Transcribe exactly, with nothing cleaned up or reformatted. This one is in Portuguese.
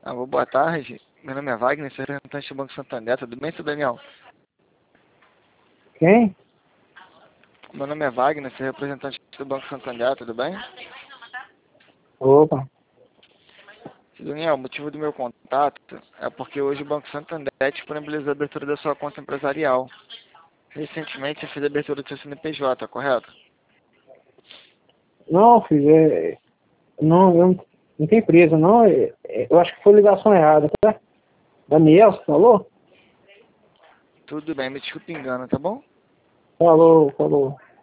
Alô, boa tarde. Meu nome é Wagner, sou representante do Banco Santander. Tudo bem, seu Daniel? Quem? Meu nome é Wagner, sou representante do Banco Santander. Tudo bem? Opa. Seu Daniel, o motivo do meu contato é porque hoje o Banco Santander disponibilizou a abertura da sua conta empresarial. Recentemente, você fez a abertura do seu C N P J, correto? Não, filho, é... Não, eu não, não tem empresa, não. É- é- Eu acho que foi ligação errada, tá? Daniel, você falou? Tudo bem, me desculpe o engano, tá bom? Falou, falou.